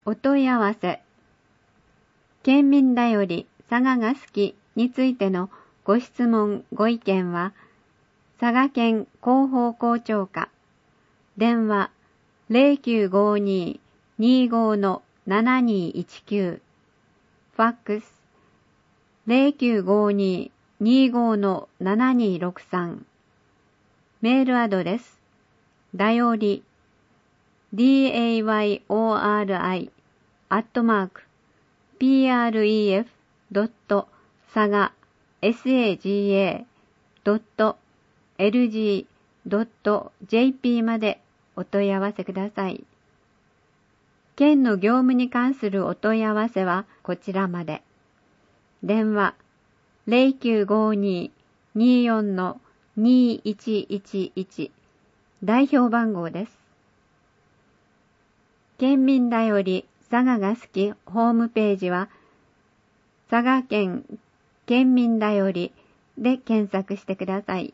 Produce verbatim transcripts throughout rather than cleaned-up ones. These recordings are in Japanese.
お問い合わせ。県民だより佐賀が好きについてのご質問ご意見は、佐賀県広報校長課、電話 ゼロきゅうごにーにーご のななにーいちきゅう、ファックスゼロきゅうごにーにーご のななにーろくさん、メールアドレス、だより ディーエーワイオーアールアイ アットマーク ピーアールイーエフ ドット サガ サガ ドット エルジー ドット ジェーピー までお問い合わせください。県の業務に関するお問い合わせはこちらまで。電話ゼロきゅうごにーにーよんのにーいちいちいち、代表番号です。県民だより佐賀が好きホームページは、佐賀県県民だよりで検索してください。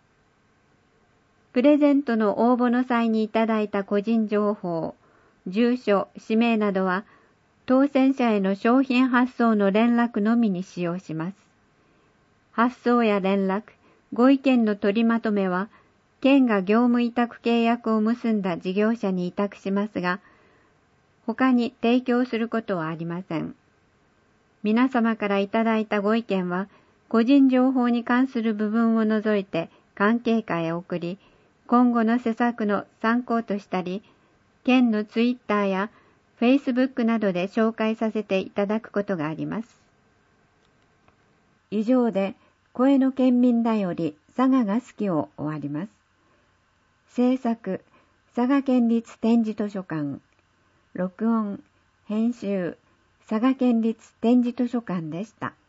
プレゼントの応募の際にいただいた個人情報、住所、氏名などは、当選者への商品発送の連絡のみに使用します。発送や連絡、ご意見の取りまとめは、県が業務委託契約を結んだ事業者に委託しますが、他に提供することはありません。皆様からいただいたご意見は、個人情報に関する部分を除いて関係課へ送り、今後の施策の参考としたり、県のツイッターやフェイスブックなどで紹介させていただくことがあります。以上で、声の県民だより佐賀が好きを終わります。制作、佐賀県立展示図書館。録音、編集、佐賀県立展示図書館でした。